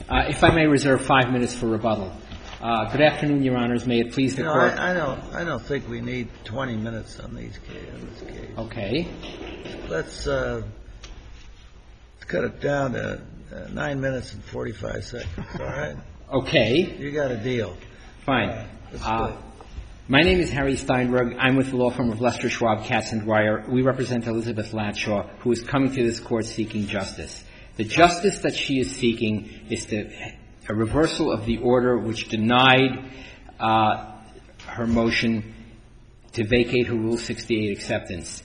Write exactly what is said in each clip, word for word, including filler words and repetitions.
Uh, if I may reserve five minutes for rebuttal. Uh, good afternoon, Your Honors. May it please the you know, Court. I, I don't. I don't think we need twenty minutes on these case, on this case. Okay. Let's uh, cut it down to uh, nine minutes and forty-five seconds. All right. Okay. You got a deal. Fine. Uh, let's uh, do it. My name is Harry Steinberg. I'm with the law firm of Lester Schwab, Katz and Dwyer. We represent Elizabeth Latshaw, who is coming to this Court seeking justice. The justice that she is seeking is to, a reversal of the order which denied uh, her motion to vacate her Rule sixty-eight acceptance.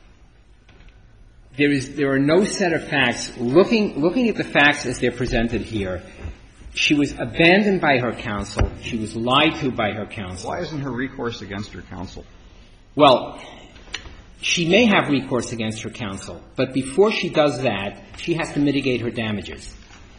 There is, there are no set of facts. Looking, looking at the facts as they're presented here, she was abandoned by her counsel. She was lied to by her counsel. Why isn't her recourse against her counsel? Well, she may have recourse against her counsel, but before she does that, she has to mitigate her damages.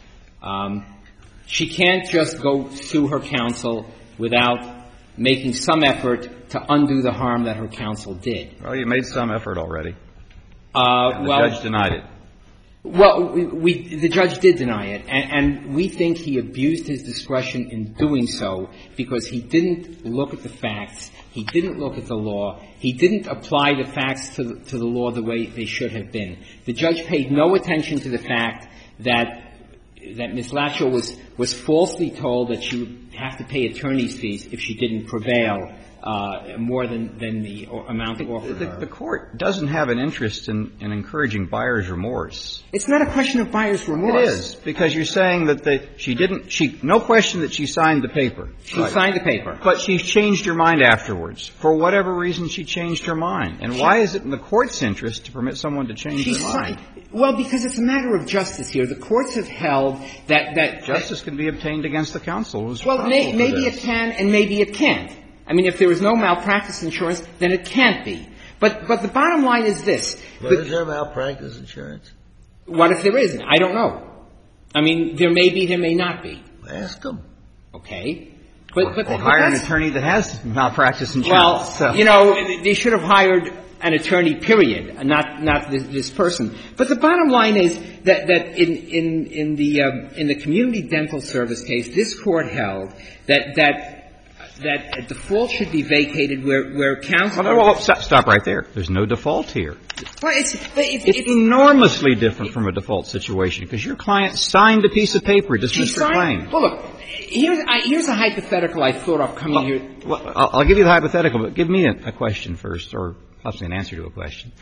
Um, she can't just go sue her counsel without making some effort to undo the harm that her counsel did. Well, you made some effort already. Uh, and the well, judge denied it. Well, we, we, the judge did deny it, and, and we think he abused his discretion in doing so because he didn't look at the facts, he didn't look at the law, he didn't apply the facts to the, to the law the way they should have been. The judge paid no attention to the fact that that Miz Latshaw was was falsely told that she would have to pay attorney's fees if she didn't prevail uh, more than, than the amount offered the, her. The court doesn't have an interest in, in encouraging buyer's remorse. It's not a question of buyer's remorse. It is, because you're saying that the, she didn't, she, no question that she signed the paper. She right. signed the paper. But she changed her mind afterwards. For whatever reason, she changed her mind. And she, why is it in the court's interest to permit someone to change she their mind? Signed, well, because it's a matter of justice here. The courts have held that, that justice that, can be obtained against the counsel. Well, may, maybe it can and maybe it can't. I mean, if there is no malpractice insurance, then it can't be. But but the bottom line is this. Well, is there malpractice insurance? What if there isn't? I don't know. I mean, there may be, there may not be. Ask them. Okay. But, or, but, or but hire an attorney that has malpractice insurance. Well, so. you know, they should have hired an attorney, period, not not this, this person. But the bottom line is that that in in in the um, in the community dental service case, this court held that that that a default should be vacated where where counsel. Well, well, stop, stop right there. There's no default here. Well, it's it's, it's enormously different from a default situation because your client signed a piece of paper, dismissed her claim. Well, look, here's I, here's a hypothetical I thought of coming well, here. Well, I'll, I'll give you the hypothetical, but give me a, a question first, or possibly an answer to a question.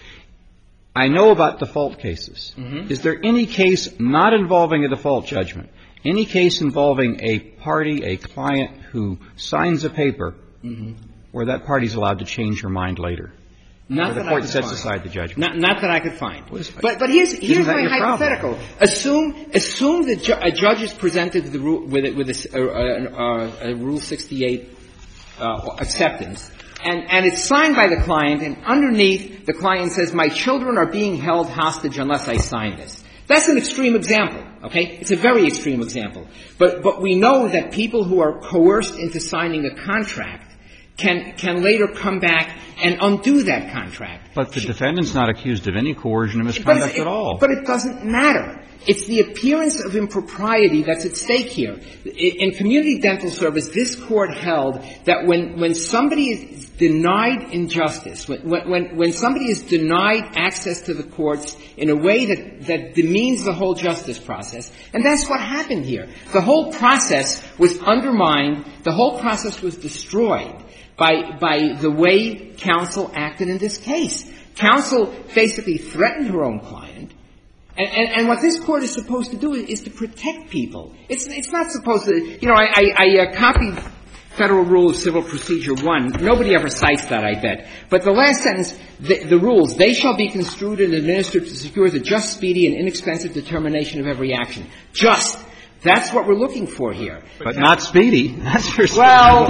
I know about default cases. Mm-hmm. Is there any case not involving a default judgment, any case involving a party, a client who signs a paper mm-hmm. where that party is allowed to change her mind later? Not where that the court I could sets find. aside the judgment. Not, not that I could find. Is, but but here's here's my hypothetical. Problem? Assume assume that ju- a judge is presented with the rule with a, with a, a, a, a Rule sixty-eight uh, acceptance. And, and it's signed by the client, and underneath the client says, my children are being held hostage unless I sign this. That's an extreme example, okay? It's a very extreme example. But, but we know that people who are coerced into signing a contract can, can later come back and undo that contract. But the defendant's not accused of any coercion or misconduct it, at all. But it doesn't matter. It's the appearance of impropriety that's at stake here. In community dental service, this court held that when, when somebody is denied injustice, when, when, when somebody is denied access to the courts in a way that, that demeans the whole justice process, and that's what happened here. The whole process was undermined, the whole process was destroyed by, by the way counsel acted in this case. Counsel basically threatened her own client. And, and, and what this court is supposed to do is, is to protect people. It's, it's not supposed to, you know, I, I, I uh, copied Federal Rule of Civil Procedure one. Nobody ever cites that, I bet. But the last sentence, the, the rules, they shall be construed and administered to secure the just, speedy, and inexpensive determination of every action. Just. That's what we're looking for here. But, but not speedy. That's for certain. Well.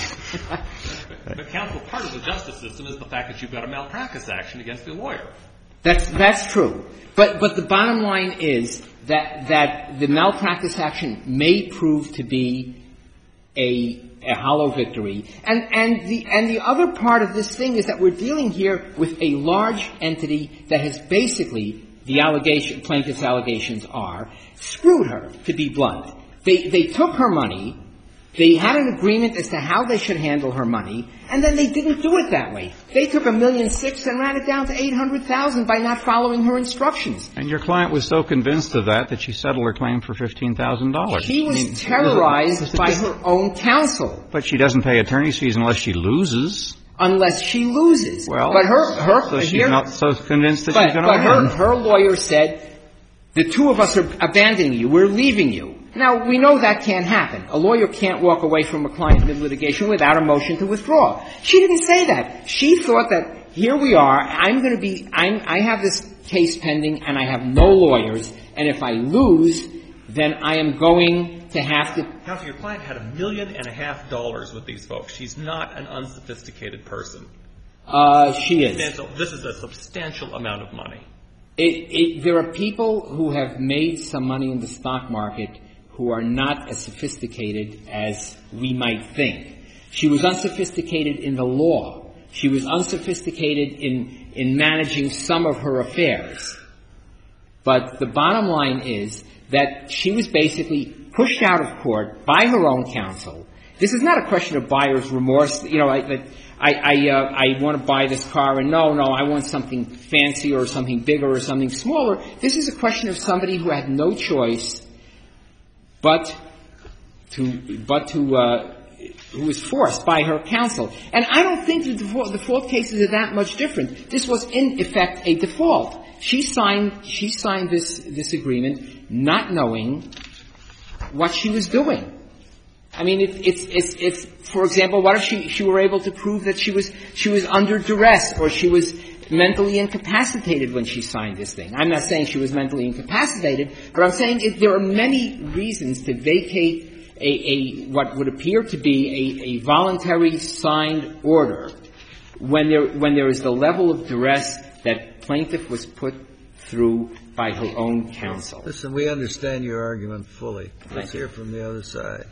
But, counsel, part of the justice system is the fact that you've got a malpractice action against the lawyer. That's, that's true. But, but the bottom line is that, that the malpractice action may prove to be a, a hollow victory. And, and the, and the other part of this thing is that we're dealing here with a large entity that has basically, the allegation, plaintiff's allegations are, screwed her, to be blunt. They, they took her money. They had an agreement as to how they should handle her money, and then they didn't do it that way. They took a million six and ran it down to eight hundred thousand by not following her instructions. And your client was so convinced of that that she settled her claim for fifteen thousand dollars. She was I mean, terrorized is it, is it, by is it, her own counsel. But she doesn't pay attorney's fees unless she loses. Unless she loses. Well, but her, her, so she's here, not so convinced that but, she's going to win. But her, her lawyer said, the two of us are abandoning you. We're leaving you. Now, we know that can't happen. A lawyer can't walk away from a client mid-litigation without a motion to withdraw. She didn't say that. She thought that here we are. I'm going to be, I'm, I have this case pending and I have no lawyers. And if I lose, then I am going to have to. Counsel, your client had a million and a half dollars with these folks. She's not an unsophisticated person. Uh, she is. This is a substantial amount of money. It, it, there are people who have made some money in the stock market who are not as sophisticated as we might think. She was unsophisticated in the law. She was unsophisticated in, in managing some of her affairs. But the bottom line is that she was basically pushed out of court by her own counsel. This is not a question of buyer's remorse. You know, I, that I, I, uh, I want to buy this car, and no, no, I want something fancier or something bigger or something smaller. This is a question of somebody who had no choice but to, but to, uh, who was forced by her counsel. And I don't think the default, default cases are that much different. This was, in effect, a default. She signed, she signed this, this agreement not knowing what she was doing. I mean, it, it's, it's, it's, for example, what if she, she were able to prove that she was, she was under duress or she was mentally incapacitated when she signed this thing? I'm not saying she was mentally incapacitated, but I'm saying it, there are many reasons to vacate a, a, what would appear to be a, a voluntary signed order when there, when there is the level of duress that plaintiff was put through by her own counsel. Listen, we understand your argument fully. Thank Let's you. hear from the other side.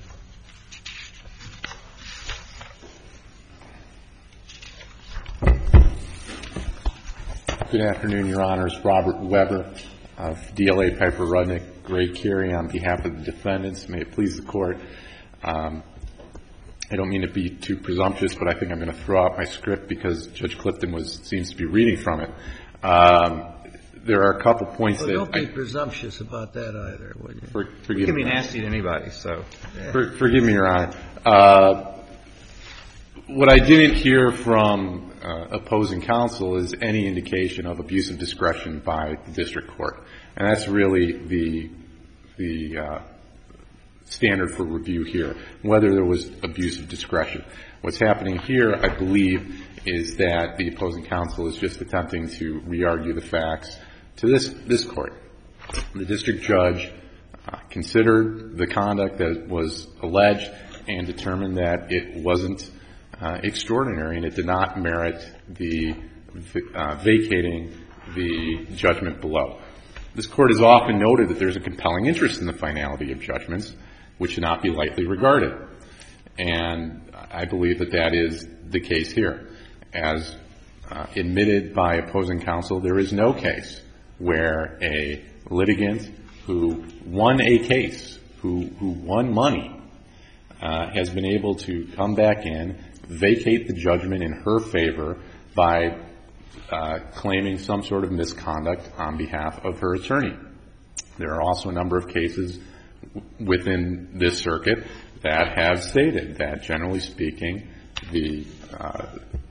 Good afternoon, Your Honors. Robert Weber of D L A Piper Rudnick, Gray Carey, on behalf of the defendants. May it please the Court. Um, I don't mean to be too presumptuous, but I think I'm going to throw out my script because Judge Clifton was seems to be reading from it. Um, there are a couple points well, that don't be I, presumptuous about that either, would you? For, forgive You can me. be nasty to anybody, so. Yeah. For, forgive me, Your Honor. Uh, what I didn't hear from uh, opposing counsel is any indication of abuse of discretion by the district court, and that's really the the uh, standard for review here, whether there was abuse of discretion. What's happening here, I believe, is that the opposing counsel is just attempting to re-argue the facts to this this court. The district judge uh, considered the conduct that was alleged and determined that it wasn't uh, extraordinary and it did not merit the uh, vacating the judgment below. This court has often noted that there's a compelling interest in the finality of judgments, which should not be lightly regarded. And I believe that that is the case here. As uh, admitted by opposing counsel, there is no case where a litigant who won a case, who, who won money, uh, has been able to come back in, vacate the judgment in her favor by uh, claiming some sort of misconduct on behalf of her attorney. There are also a number of cases w- within this circuit that have stated that, generally speaking, the uh,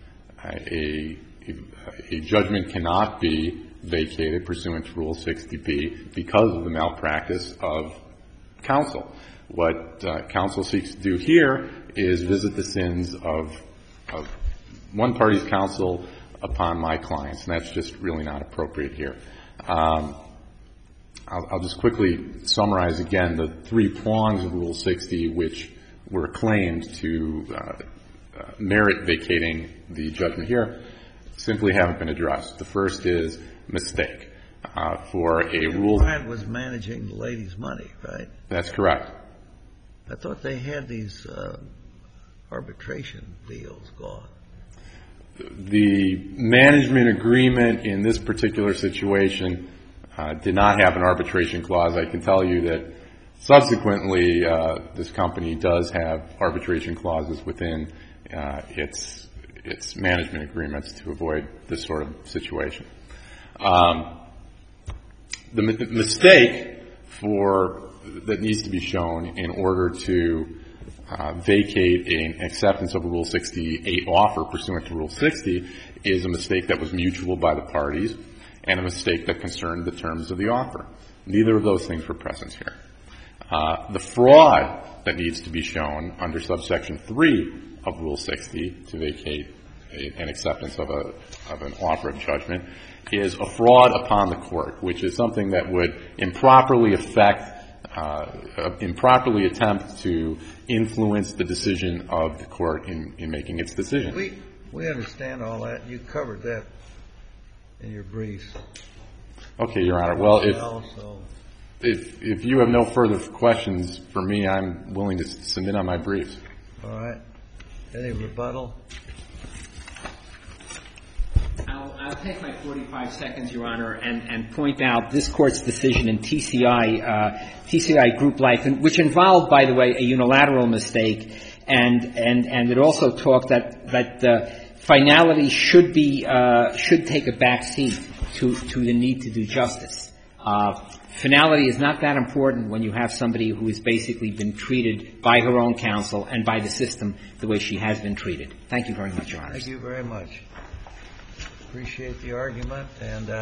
a, a judgment cannot be vacated pursuant to Rule sixty B because of the malpractice of counsel. What uh, counsel seeks to do here is visit the sins of, of one party's counsel upon my clients, and that's just really not appropriate here. Um, I'll, I'll just quickly summarize again the three prongs of Rule sixty which were claimed to uh, uh, merit vacating the judgment here simply haven't been addressed. The first is mistake. Uh, for a rule. The client was managing the lady's money, right? That's correct. I thought they had these uh, arbitration deals gone. The management agreement in this particular situation uh, did not have an arbitration clause. I can tell you that Subsequently, uh, this company does have arbitration clauses within uh, its its management agreements to avoid this sort of situation. Um, the, the mistake for that needs to be shown in order to uh, vacate an acceptance of a Rule sixty-eight offer pursuant to Rule sixty is a mistake that was mutual by the parties and a mistake that concerned the terms of the offer. Neither of those things were present here. Uh, the fraud that needs to be shown under subsection three of Rule sixty to vacate a, an acceptance of a of an offer of judgment is a fraud upon the court, which is something that would improperly affect, uh, improperly attempt to influence the decision of the court in, in making its decision. We we understand all that. You covered that in your briefs. Okay, Your Honor. Well, if Also, if if you have no further questions for me, I'm willing to submit on my briefs. all right. Any rebuttal? I'll, I'll take my forty-five seconds, Your Honor, and, and point out this Court's decision in T C I, uh, T C I Group Life, which involved, by the way, a unilateral mistake, and and and it also talked that that uh, finality should be uh, should take a back seat to to the need to do justice. Uh, finality is not that important when you have somebody who has basically been treated by her own counsel and by the system the way she has been treated. Thank you very much, Your Honor. Thank you very much. Appreciate the argument, and uh